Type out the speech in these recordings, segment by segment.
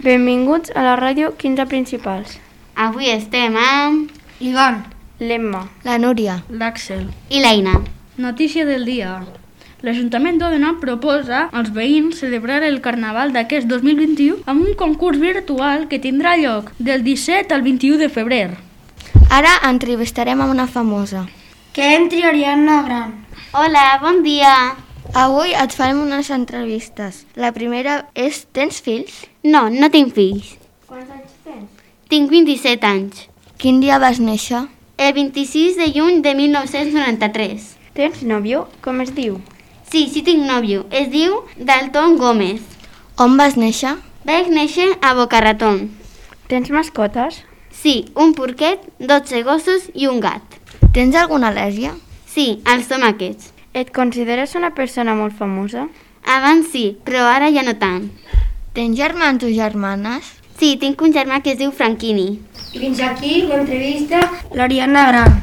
Benvinguts a la ràdio 15 principals. Avui estem amb l'Ivan, l'Emma, la Núria, l'Àxel i l'Aina. Notícia del dia. L'Ajuntament d'Òdena proposa als veïns celebrar el Carnaval d'aquest 2021 amb un concurs virtual que tindrà lloc del 17 al 21 de febrer. Ara entrevistarem a una famosa. Que entri Ariadna Gran. Hola, bon dia. Avui et farem unes entrevistes. La primera és: tens fills? No, no tinc fills. Quants anys tens? Tinc 27 anys. Quin dia vas néixer? El 26 de juny de 1993. Tens nòvio? Com es diu? Sí, tinc nòvio. Es diu Dalton Gómez. On vas néixer? Vaig néixer a Boca Raton. Tens mascotes? Sí, un porquet, 12 gossos i un gat. Tens alguna al·lèrgia? Sí, als tomàquets. Et consideres una persona molt famosa? Abans sí, però ara ja no tant. Tens germans o germanes? Sí, tinc un germà que es diu Franquini. I fins aquí l'entrevista l'Ariadna Gran.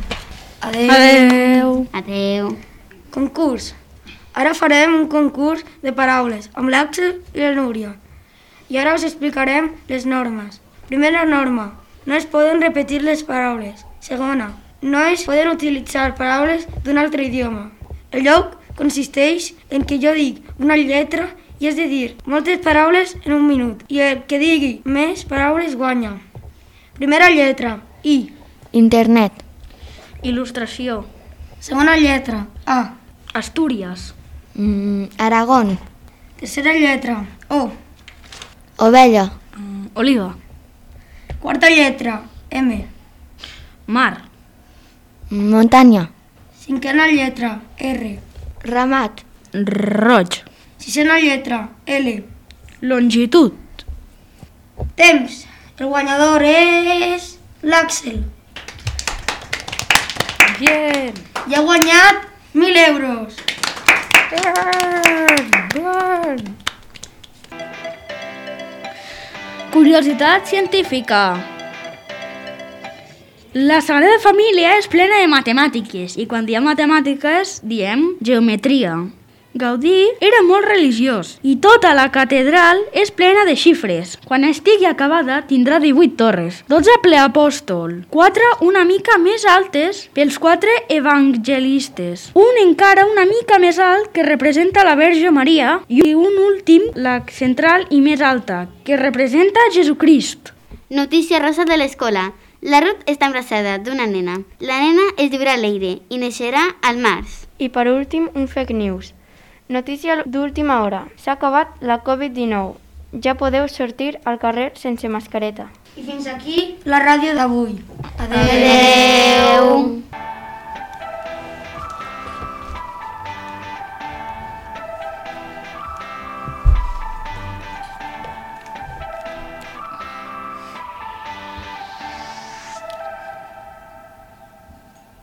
Adeu. Adeu. Concurs. Ara farem un concurs de paraules amb l'Àxel i la Núria. I ara us explicarem les normes. Primera norma. No es poden repetir les paraules. Segona. No es poden utilitzar paraules d'un altre idioma. El joc consisteix en que jo dic una lletra i has de dir moltes paraules en un minut. I el que digui més paraules guanya. Primera lletra. I. Internet. Il·lustració. Segona lletra. A. Astúries. Aragón. Tercera lletra. O. Ovella. Oliva. Quarta lletra. M. Mar. Muntanya. Cinquena lletra. R. Ramat. Roig. Sisena lletra. L. Longitud. Temps. El guanyador és l'Àxel. Bien! I ha guanyat 1.000 euros. Bien! Curiositat científica. La Sagrada Família és plena de matemàtiques i quan diem matemàtiques diem geometria. Gaudí era molt religiós i tota la catedral és plena de xifres. Quan estigui acabada tindrà 18 torres, 12 pleapòstol, 4 una mica més altes pels 4 evangelistes, un encara una mica més alt que representa la Verge Maria i un últim, la central i més alta, que representa Jesucrist. Notícia rosa de l'escola. La Ruth està embarassada d'una nena. La nena es diurà Leire i neixerà al març. I per últim, un fake news. Notícia d'última hora. S'ha acabat la Covid-19. Ja podeu sortir al carrer sense mascareta. I fins aquí la ràdio d'avui. Adeu.